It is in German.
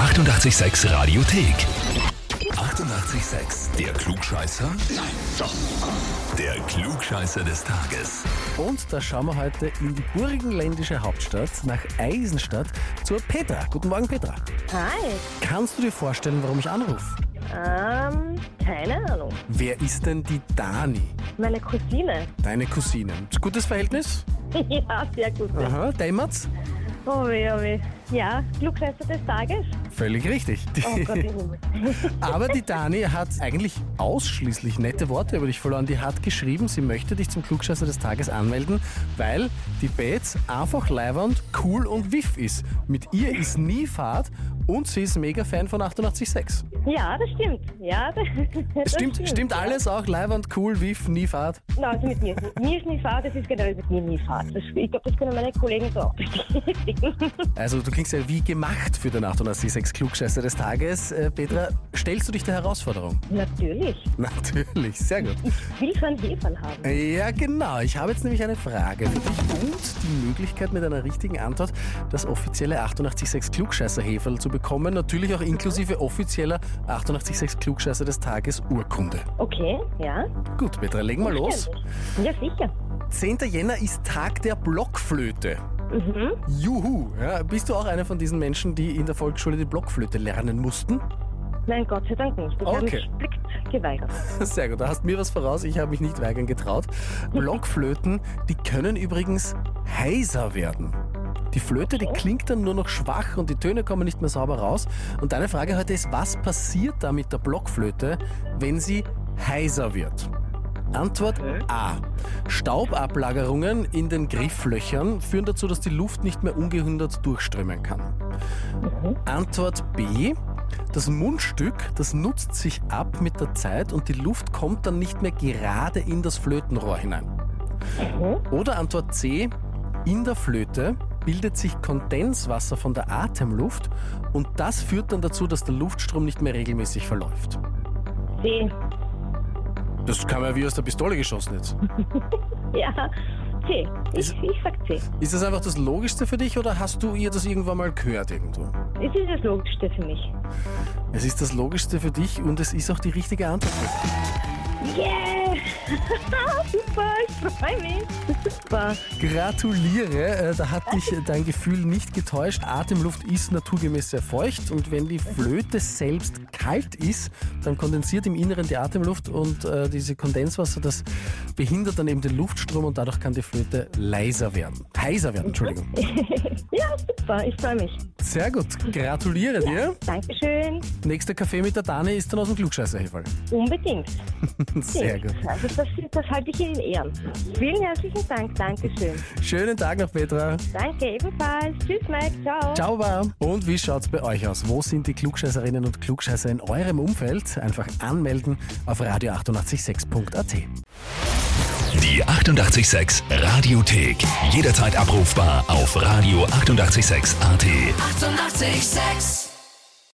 886 Radiothek. 88,6. Der Klugscheißer? Nein, doch. Der Klugscheißer des Tages. Und da schauen wir heute in die burgenländische Hauptstadt nach Eisenstadt zur Petra. Guten Morgen, Petra. Hi. Kannst du dir vorstellen, warum ich anrufe? Keine Ahnung. Wer ist denn die Dani? Meine Cousine. Deine Cousine. Gutes Verhältnis? Ja, sehr gut. Aha, dämmert's? Oh weh. Ja, Klugscheißer des Tages. Völlig richtig. Oh Gott, im Himmel. Aber die Dani hat eigentlich ausschließlich nette Worte über dich verloren. Die hat geschrieben, sie möchte dich zum Klugscheißer des Tages anmelden, weil die Bets einfach leiwand, cool und wiff ist. Mit ihr ist nie Fahrt und sie ist mega Fan von 88,6. Ja, das stimmt. Ja, das Stimmt ja. alles auch? Leiwand, cool, wiff, nie Fahrt? Nein, also mit mir. Mir ist nie Fahrt, das ist generell mit mir nie Fahrt. Ich glaube, das können meine Kollegen so auch bestätigen. Also du klingst ja wie gemacht für den 88,6 Klugscheißer des Tages. Petra, stellst du dich der Herausforderung? Natürlich. Natürlich, sehr gut. Ich will so einen Heferl haben. Ja, genau. Ich habe jetzt nämlich eine Frage für dich und die Möglichkeit, mit einer richtigen Antwort das offizielle 88,6 Klugscheißer-Heferl zu bekommen. Natürlich auch inklusive offizieller 88,6 Klugscheißer des Tages Urkunde. Okay, ja. Gut, Petra, legen wir los. Ja, sicher. 10. Jänner ist Tag der Blockflöte. Mhm. Juhu! Ja, bist du auch einer von diesen Menschen, die in der Volksschule die Blockflöte lernen mussten? Nein, Gott sei Dank nicht. Ich habe mich strikt geweigert. Sehr gut, da hast mir was voraus. Ich habe mich nicht weigern getraut. Blockflöten, die können übrigens heiser werden. Die Flöte, die klingt dann nur noch schwach und die Töne kommen nicht mehr sauber raus. Und deine Frage heute ist, was passiert da mit der Blockflöte, wenn sie heiser wird? Antwort A. Staubablagerungen in den Grifflöchern führen dazu, dass die Luft nicht mehr ungehindert durchströmen kann. Antwort B. Das Mundstück, das nutzt sich ab mit der Zeit und die Luft kommt dann nicht mehr gerade in das Flötenrohr hinein. Oder Antwort C. In der Flöte bildet sich Kondenswasser von der Atemluft und das führt dann dazu, dass der Luftstrom nicht mehr regelmäßig verläuft. C. Das kam ja wie aus der Pistole geschossen jetzt. Ja, C. Ich sag C. Ist das einfach das Logischste für dich oder hast du ihr das irgendwann mal gehört irgendwo? Es ist das Logischste für mich. Es ist das Logischste für dich und es ist auch die richtige Antwort. Yeah! Super, ich freue mich. Super. Gratuliere, da hat dich dein Gefühl nicht getäuscht. Atemluft ist naturgemäß sehr feucht und wenn die Flöte selbst kalt ist, dann kondensiert im Inneren die Atemluft und diese Kondenswasser, das behindert dann eben den Luftstrom und dadurch kann die Flöte heiser werden, Entschuldigung. Ja, super, ich freue mich. Sehr gut, gratuliere dir. Dankeschön. Nächster Kaffee mit der Dani ist dann aus dem Klugscheißer-Heferl. Unbedingt. Sehr gut. Also das halte ich in Ehren. Vielen herzlichen Dank, Dankeschön. Schönen Tag noch, Petra. Danke, ebenfalls. Tschüss, Mike, ciao. Ciao, Baba. Und wie schaut's bei euch aus? Wo sind die Klugscheißerinnen und Klugscheißer in eurem Umfeld? Einfach anmelden auf radio886.at. Die 88,6 Radiothek. Jederzeit abrufbar auf radio886.at. 88,6.